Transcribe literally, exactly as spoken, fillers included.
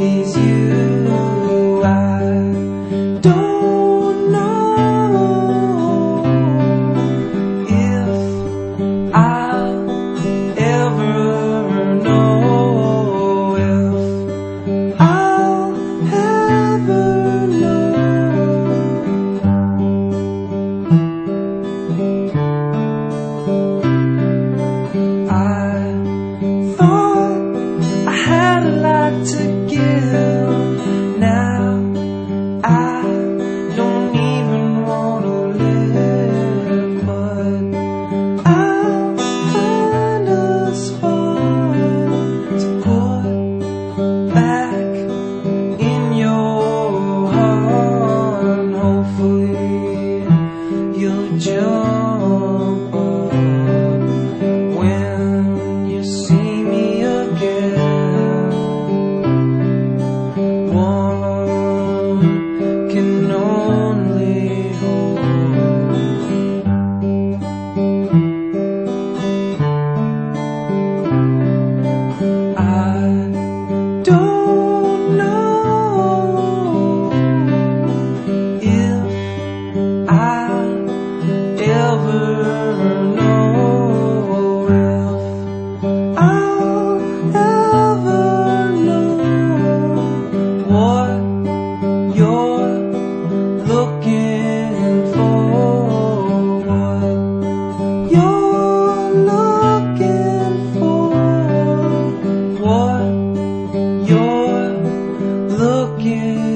please you. I don't know if I'll ever know, if I'll ever know. I thought I had a lot to give. Now I don't even want to live, but I'll find a spot to put back in your heart. Hopefully you'll jump up when you see me again. One can only hope. I don't know if I'll ever know, if I'll ever know what you're looking for, what you're looking for, what you're looking